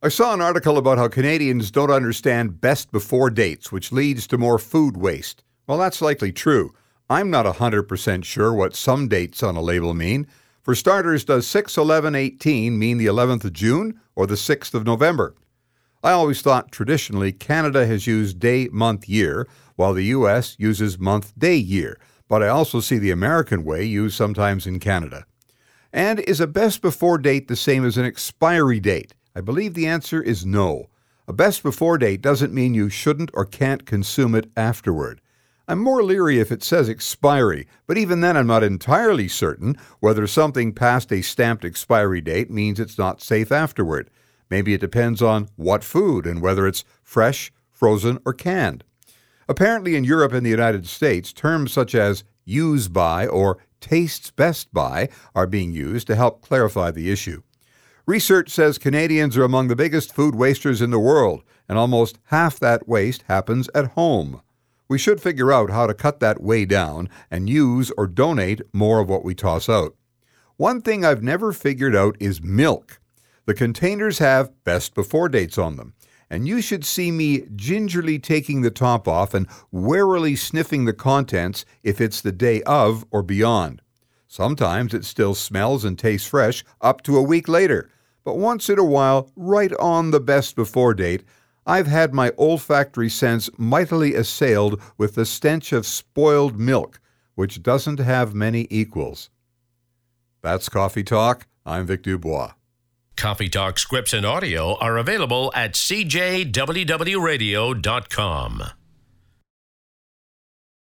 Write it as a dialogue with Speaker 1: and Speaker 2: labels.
Speaker 1: I saw an article about how Canadians don't understand best before dates, which leads to more food waste. Well, that's likely true. I'm not 100% sure what some dates on a label mean. For starters, does 6/11/18 mean the 11th of June or the 6th of November? I always thought traditionally Canada has used day, month, year, while the U.S. uses month, day, year. But I also see the American way used sometimes in Canada. And is a best before date the same as an expiry date? I believe the answer is no. A best before date doesn't mean you shouldn't or can't consume it afterward. I'm more leery if it says expiry, but even then I'm not entirely certain whether something past a stamped expiry date means it's not safe afterward. Maybe it depends on what food and whether it's fresh, frozen, or canned. Apparently in Europe and the United States, terms such as use by or tastes best by are being used to help clarify the issue. Research says Canadians are among the biggest food wasters in the world, and almost half that waste happens at home. We should figure out how to cut that way down and use or donate more of what we toss out. One thing I've never figured out is milk. The containers have best before dates on them, and you should see me gingerly taking the top off and warily sniffing the contents if it's the day of or beyond. Sometimes it still smells and tastes fresh up to a week later, but once in a while, right on the best before date, I've had my olfactory sense mightily assailed with the stench of spoiled milk, which doesn't have many equals. That's Coffee Talk. I'm Vic Dubois.
Speaker 2: Coffee Talk scripts and audio are available at cjwwradio.com.